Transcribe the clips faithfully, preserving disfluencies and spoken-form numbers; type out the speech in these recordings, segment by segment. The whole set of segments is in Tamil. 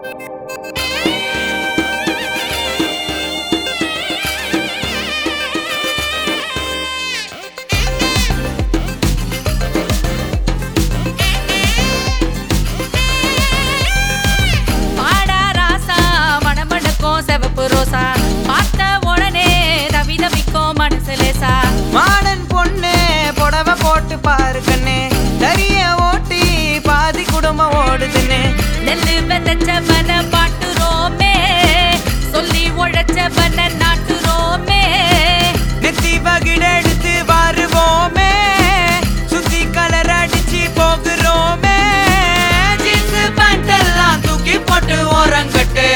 மாடன் பொண்ணு புடவை போட்டு பாரு கண்ணே தரிய ஓட்டி பாதி குடும்பம் ஓடுதுன்னு நெல்லு விதைச்சவன பாட்டுரோமே சொல்லி உழைச்சவன நாட்டுரோமே நெத்தி வகிட எடுத்து வாருவோமே சுத்தி கலர் அடிச்சு போகிறோமே ஜீன்ஸ் பேண்ட் எல்லாம் தூக்கி போட்டு ஓரங்கட்டு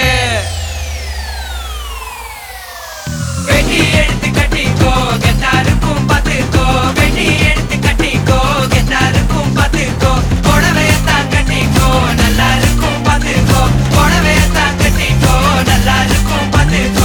வெட்டி எடுத்து கட்டிக்கோ கெட்டாருக்கும் பார்த்துக்கோ வெட்டி எடுத்து கட்டிக்கோ கெட்டாருக்கும் பார்த்துக்கோ புடவையத்தான் கட்டிக்கோ நல்லா இருக்கும் பார்த்துக்கோ புடவையத்தான் கட்டிக்கோ நல்லா இருக்கும் பார்த்துக்கோ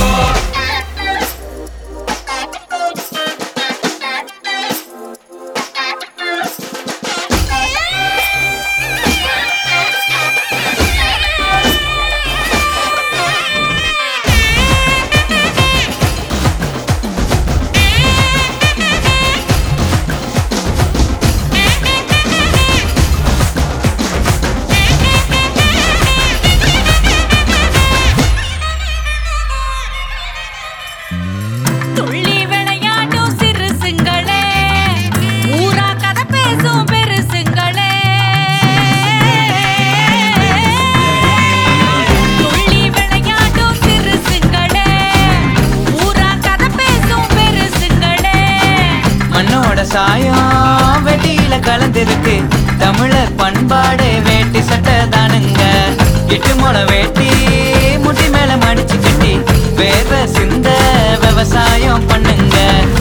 துள்ளி விளையாடும் சிறுசுங்களே ஊரா கதை பேசும் பெருசுங்களே துள்ளி விளையாடும் சிறுசுங்களே ஊரா கதை பேசும் பெருசுங்களே மண்ணோட சாயம் வெட்டியில கலந்திருக்கு தமிழர் பண்பாடு வேட்டி சட்டை தானுங்க எட்டு முளை வேட்டி முட்டி மேல மடிச்சு கட்டி வேற சிந்த விவசாயம் பண்ணுங்க